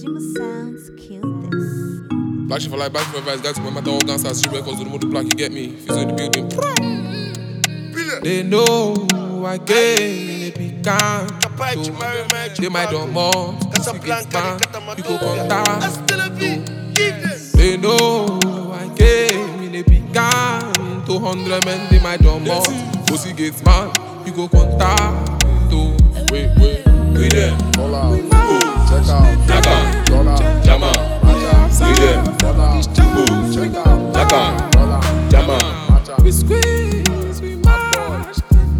Jima Sounds kill this. Black shit for life, back for advice, guys, no matter all guns, street records, the mother black, you get me. If in the building, they know I came in a pecan. They might don't more, pussy gets banned, you go contact. They know I came in a pecan. 200 men, they might don't more, pussy gets banned, you go contact. Wait, we there. Hold out, check out, Jaka, Jona, Jama, we there. check out, Jaka, Jona, Jama, We squeeze, we march.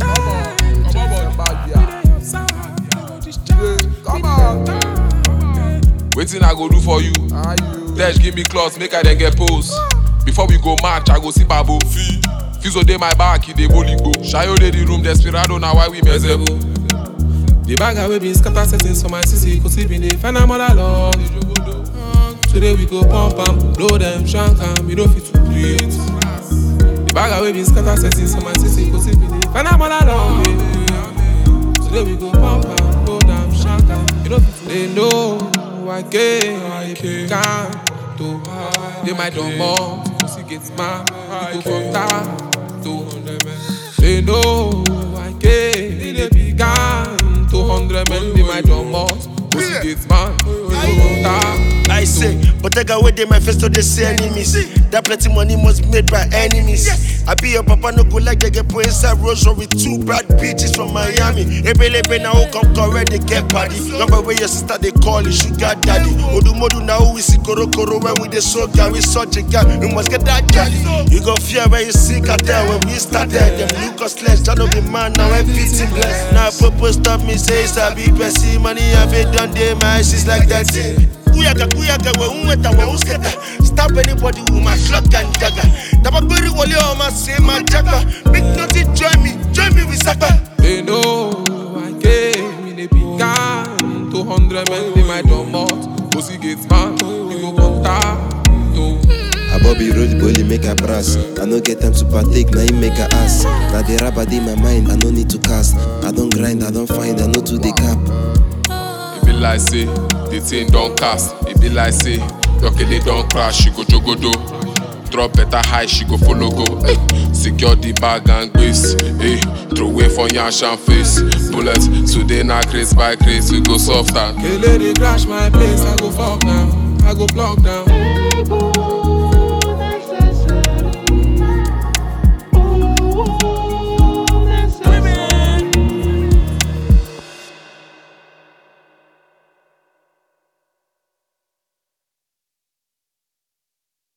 come on, Waiting I go do for you. are you? Dash give me clothes, make I then get post. Before we go match, I go see Babo. Fizo dey my back, he dey bolingo. Shayo dey the room, desperado, now why we miserable. The bag away been scatter settings for my CC, cause he been dey find am all along. Today we go pump am, blow them, shank am, you don't fit to breathe. The bag away been scatter settings for my CC, cause he been dey find am all along. Today we go pump am, blow them, shank am, you don't fit to. They know I can't do. They might don't more, cause he gets mad, you go contact. They know I can't. 200 men, they might don't more, cause he gets mad, you go contact. I say, but take away they my face to they say enemies. That plenty money must be made by enemies. I be your papa no go like they get put inside Rosary with two bad bitches from Miami. Ebelebe now who come correct they get party. Number where your sister they call you sugar daddy. Odumodu now who we see koro when we the so guy we such a guy. We must get that daddy. You go fear when you see cartel when we started. Them Lucas less, John be man now everything blessed. Now purpose stop me say sabi person money have it done day my eyes like that. Kuyaga, we unweta, we usketa. Stop anybody with my clock and dagger. Tabakuri wali on my same my jagger. Big nothing, join me with Saka. They know I came in a pecan. 200 men, they might don't more, cause he gets mad, you go contact. I Bobby road bully make a brass. I no get time to partake, now you make a ass. Now the rubber in my mind, I no need to cast. I don't grind, I don't find, I no to the cap. It be like say, the thing don't cast. It be like say, okay they don't crash, she go jogodo. Drop better high, she go follow go. Secure the bag and grace. Throw away for yash and face. Bullets, today na craze by craze, we go softer. Hey lady crash my place, I go fuck now, I go block down.